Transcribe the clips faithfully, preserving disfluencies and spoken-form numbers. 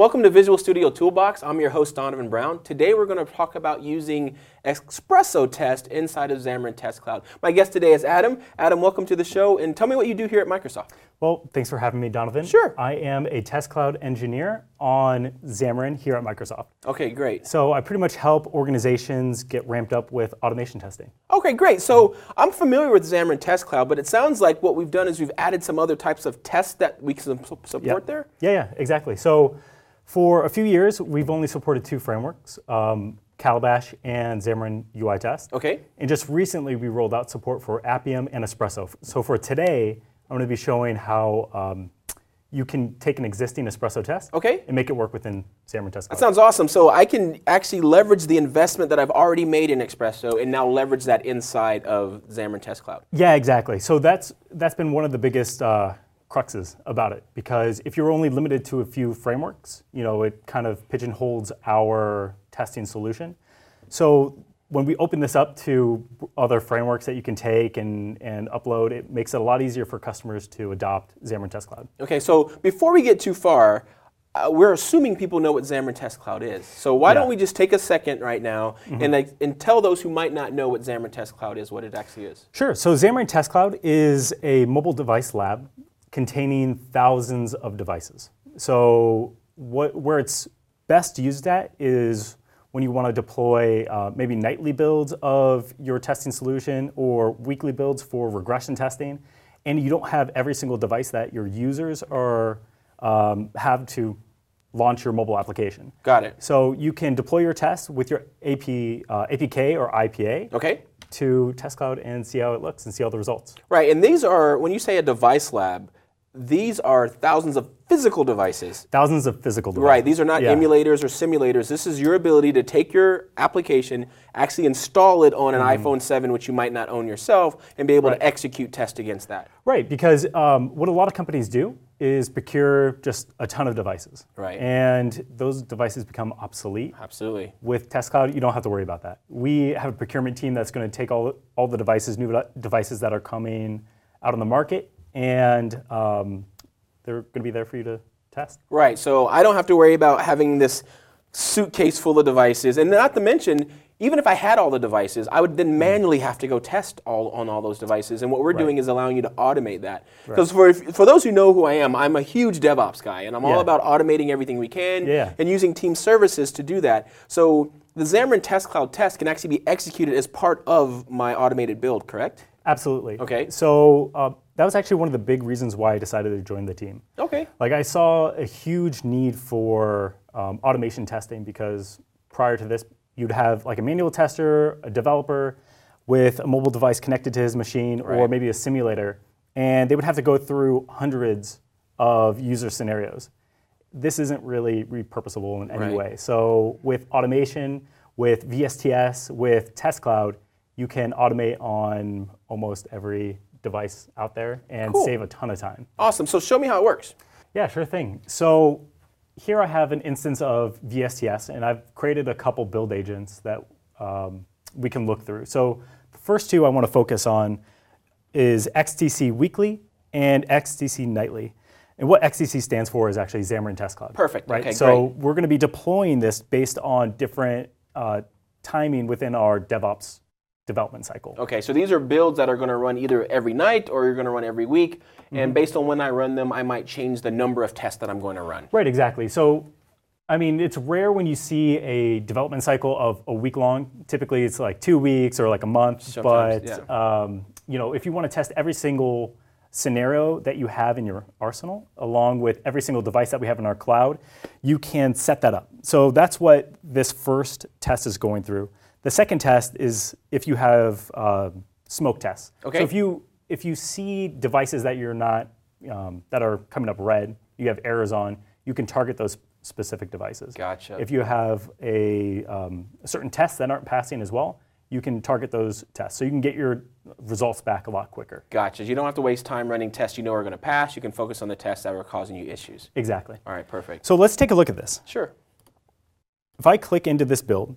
Welcome to Visual Studio Toolbox. I'm your host, Donovan Brown. Today we're going to talk about using Espresso Test inside of Xamarin Test Cloud. My guest today is Adam. Adam, welcome to the show, and tell me what you do here at Microsoft. Well, thanks for having me, Donovan. Sure. I am a Test Cloud engineer on Xamarin here at Microsoft. Okay, great. So I pretty much help organizations get ramped up with automation testing. Okay, great. So I'm familiar with Xamarin Test Cloud, but it sounds like what we've done is we've added some other types of tests that we can support Yep. there? Yeah, yeah, exactly. So for a few years, we've only supported two frameworks, um, Calabash and Xamarin U I Test. Okay. And just recently, we rolled out support for Appium and Espresso. So for today, I'm going to be showing how um, you can take an existing Espresso test Okay. and make it work within Xamarin Test Cloud. That sounds awesome. So I can actually leverage the investment that I've already made in Espresso and now leverage that inside of Xamarin Test Cloud. Yeah, exactly. So that's that's been one of the biggest uh, cruxes about it, because if you're only limited to a few frameworks, you know, it kind of pigeonholes our testing solution. So when we open this up to other frameworks that you can take and, and upload, it makes it a lot easier for customers to adopt Xamarin Test Cloud. Okay, so before we get too far, uh, we're assuming people know what Xamarin Test Cloud is. So why Yeah. don't we just take a second right now and, like, and tell those who might not know what Xamarin Test Cloud is, what it actually is. Sure. So Xamarin Test Cloud is a mobile device lab containing thousands of devices. So what, where it's best used at is when you want to deploy uh, maybe nightly builds of your testing solution or weekly builds for regression testing, and you don't have every single device that your users are um, have to launch your mobile application. Got it. So you can deploy your tests with your A P, uh, A P K or I P A Okay. to Test Cloud and see how it looks and see all the results. Right, and these are, when you say a device lab, these are thousands of physical devices. Thousands of physical devices. Right, these are not Yeah. emulators or simulators. This is your ability to take your application, actually install it on an Mm-hmm. iPhone seven, which you might not own yourself, and be able Right. to execute tests against that. Right, because um, what a lot of companies do is procure just a ton of devices. Right. And those devices become obsolete. Absolutely. With Test Cloud, you don't have to worry about that. We have a procurement team that's going to take all, all the devices, new de- devices that are coming out on the market, and um, they're going to be there for you to test. Right, so I don't have to worry about having this suitcase full of devices, and not to mention, even if I had all the devices, I would then manually have to go test all on all those devices, and what we're Right. doing is allowing you to automate that. Because for, for those who know who I am, I'm a huge DevOps guy, and I'm all Yeah. about automating everything we can Yeah. and using team services to do that. So the Xamarin Test Cloud test can actually be executed as part of my automated build, correct? Absolutely. Okay. So uh, that was actually one of the big reasons why I decided to join the team. Okay. Like I saw a huge need for um, automation testing, because prior to this, you'd have like a manual tester, a developer with a mobile device connected to his machine, or Right. maybe a simulator, and they would have to go through hundreds of user scenarios. This isn't really repurposable in any Right. way. So with automation, with V S T S, with Test Cloud, you can automate on almost every device out there and Cool. save a ton of time. Awesome, so show me how it works. Yeah, sure thing. So here I have an instance of V S T S, and I've created a couple build agents that um, we can look through. So the first two I want to focus on is X T C Weekly and X T C Nightly. And what X T C stands for is actually Xamarin Test Cloud. Perfect. Right? Okay, so great. we're going to be deploying this based on different uh, timing within our DevOps development cycle. Okay, so these are builds that are going to run either every night or you're going to run every week, Mm-hmm. and based on when I run them, I might change the number of tests that I'm going to run. Right, exactly. So, I mean, it's rare when you see a development cycle of a week long. Typically, it's like two weeks or like a month. Sometimes, but yeah. um, you know, if you want to test every single scenario that you have in your arsenal, along with every single device that we have in our cloud, you can set that up. So that's what this first test is going through. The second test is if you have uh, smoke tests. Okay. So if you if you see devices that you're not um, that are coming up red, you have errors on, you can target those specific devices. Gotcha. If you have a, um, certain tests that aren't passing as well, you can target those tests. So you can get your results back a lot quicker. Gotcha. You don't have to waste time running tests you know are going to pass. You can focus on the tests that are causing you issues. Exactly. All right, perfect. So let's take a look at this. Sure. If I click into this build,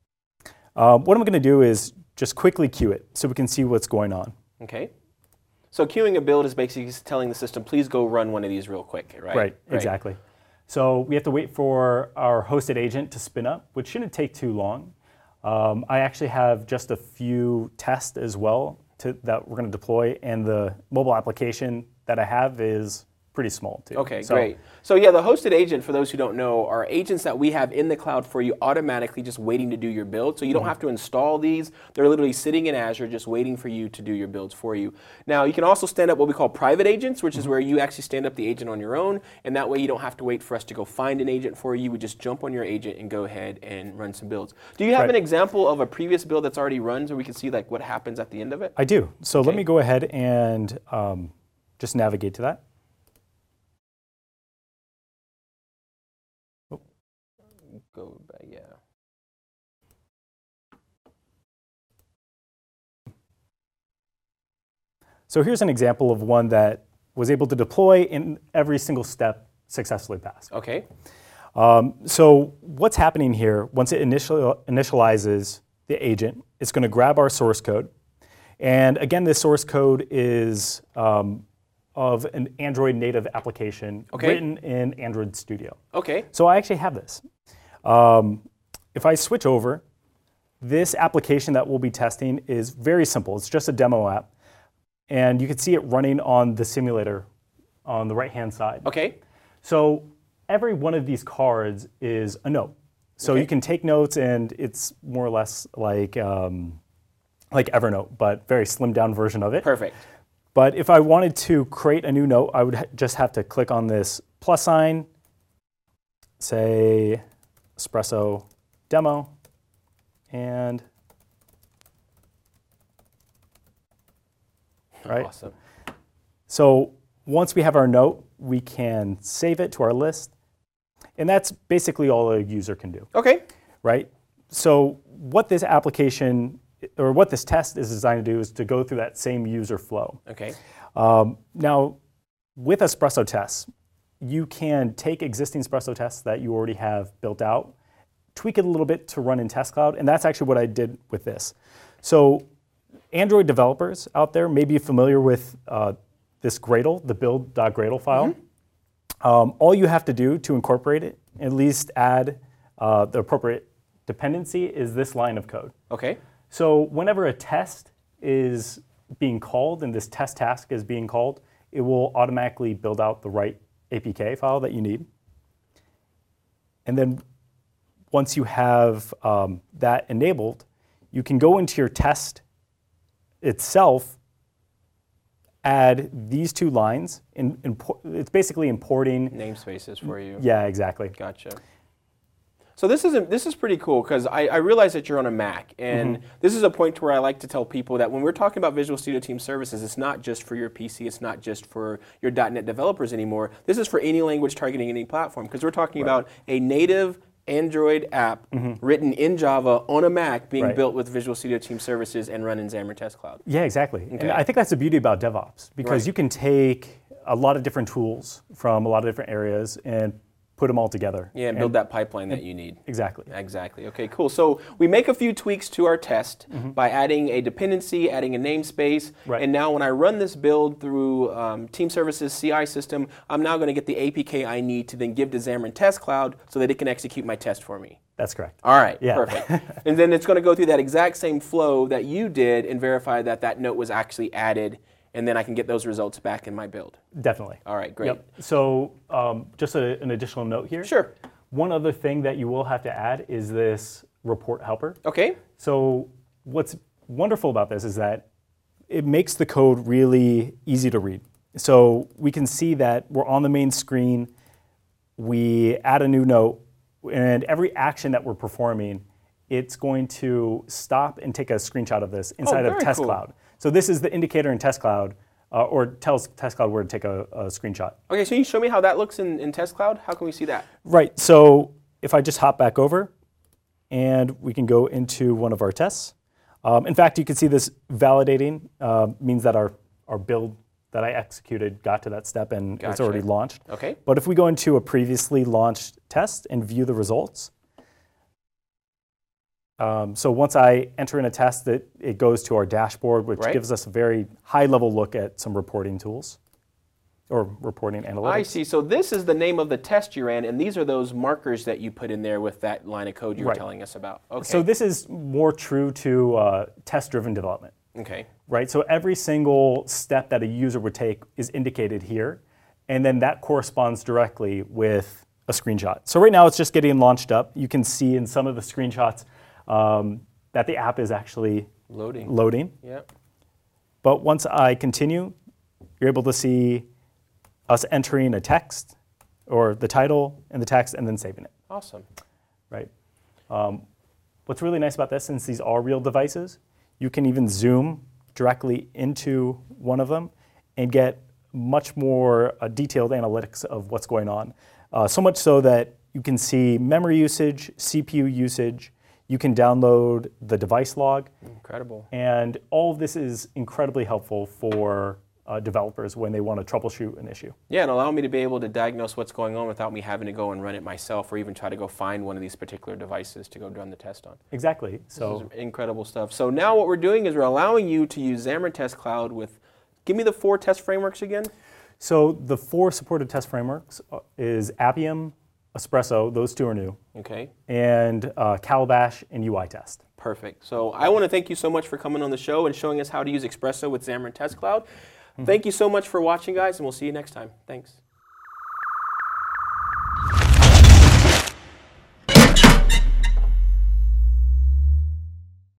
uh, what I'm going to do is just quickly queue it so we can see what's going on. Okay. So queuing a build is basically telling the system, please go run one of these real quick, right? Right, Great. exactly. So we have to wait for our hosted agent to spin up, which shouldn't take too long. Um, I actually have just a few tests as well to, that we're going to deploy, and the mobile application that I have is pretty small too. Okay, so, great. So yeah, the hosted agent, for those who don't know, are agents that we have in the cloud for you automatically just waiting to do your build. So you don't mm-hmm. have to install these. They're literally sitting in Azure just waiting for you to do your builds for you. Now you can also stand up what we call private agents, which mm-hmm. is where you actually stand up the agent on your own, and that way you don't have to wait for us to go find an agent for you. We just jump on your agent and go ahead and run some builds. Do you have right. an example of a previous build that's already run so we can see like what happens at the end of it? I do. So okay. let me go ahead and um, just navigate to that. Go back, yeah. So here's an example of one that was able to deploy in every single step successfully passed. Okay. Um, so what's happening here, once it initial, initializes the agent, it's going to grab our source code. And again, this source code is um, of an Android native application okay. written in Android Studio. Okay. So I actually have this. Um, if I switch over, this application that we'll be testing is very simple. It's just a demo app. And you can see it running on the simulator on the right-hand side. Okay. So every one of these cards is a note. So okay. you can take notes, and it's more or less like, um, like Evernote, but very slimmed down version of it. Perfect. But if I wanted to create a new note, I would ha- just have to click on this plus sign, say Espresso demo, and right. Awesome. So once we have our note, we can save it to our list, and that's basically all a user can do. Okay. Right. So what this application or what this test is designed to do is to go through that same user flow. Okay. Um, now, with Espresso tests, you can take existing Espresso tests that you already have built out, tweak it a little bit to run in Test Cloud, and that's actually what I did with this. So Android developers out there may be familiar with uh, this Gradle, the build.gradle file. Mm-hmm. Um, all you have to do to incorporate it, at least add uh, the appropriate dependency, is this line of code. Okay. So whenever a test is being called and this test task is being called, it will automatically build out the right A P K file that you need. And then once you have um, that enabled, you can go into your test itself, add these two lines. In, import, it's basically importing namespaces for you. Yeah, exactly. Gotcha. So this is a, this is pretty cool because I, I realize that you're on a Mac, and mm-hmm. this is a point where I like to tell people that when we're talking about Visual Studio Team Services, it's not just for your P C, it's not just for your dot net developers anymore. This is for any language targeting any platform, because we're talking right. about a native Android app mm-hmm. written in Java on a Mac being right. built with Visual Studio Team Services and run in Xamarin Test Cloud. Yeah, exactly. Okay. And I think that's the beauty about DevOps, because right. you can take a lot of different tools from a lot of different areas and put them all together. Yeah, and build and, that pipeline that you need. Exactly. Exactly. Okay, cool. So we make a few tweaks to our test mm-hmm. by adding a dependency, adding a namespace, right. and now when I run this build through um, Team Services C I system, I'm now going to get the A P K I need to then give to Xamarin Test Cloud so that it can execute my test for me. That's correct. All right, yeah. perfect. And then it's going to go through that exact same flow that you did and verify that that note was actually added, and then I can get those results back in my build. Definitely. All right, great. Yep. So um, just a, an additional note here. Sure. One other thing that you will have to add is this report helper. Okay. So what's wonderful about this is that it makes the code really easy to read. So we can see that we're on the main screen, we add a new note, and every action that we're performing, it's going to stop and take a screenshot of this inside oh, of Test cool. Cloud. So this is the indicator in Test Cloud, uh, or tells Test Cloud where to take a, a screenshot. Okay, so you show me how that looks in, in Test Cloud? How can we see that? Right, so if I just hop back over, and we can go into one of our tests. Um, in fact, you can see this validating uh, means that our, our build that I executed got to that step and gotcha. It's already launched. Okay. But if we go into a previously launched test and view the results, um, so once I enter in a test, it, it goes to our dashboard, which right. gives us a very high-level look at some reporting tools. or reporting analytics. I see. So this is the name of the test you ran, and these are those markers that you put in there with that line of code you were Right. telling us about. Okay. So this is more true to uh, test-driven development. Okay. Right, so every single step that a user would take is indicated here, and then that corresponds directly with a screenshot. So right now it's just getting launched up. You can see in some of the screenshots um, that the app is actually Loading. loading. Yep. But once I continue, you're able to see us entering a text, or the title and the text, and then saving it. Awesome. Right. Um, what's really nice about this, since these are real devices, you can even zoom directly into one of them and get much more uh, detailed analytics of what's going on. Uh, so much so that you can see memory usage, C P U usage, you can download the device log. Incredible. And all of this is incredibly helpful for uh, developers when they want to troubleshoot an issue. Yeah, and allow me to be able to diagnose what's going on without me having to go and run it myself, or even try to go find one of these particular devices to go run the test on. Exactly. So This is incredible stuff. So now what we're doing is we're allowing you to use Xamarin Test Cloud with, give me the four test frameworks again. So the four supported test frameworks uh, is Appium, Espresso, those two are new, Okay. and uh, Calabash and U I Test. Perfect. So I want to thank you so much for coming on the show and showing us how to use Espresso with Xamarin Test Cloud. Thank you so much for watching, guys, and we'll see you next time. Thanks.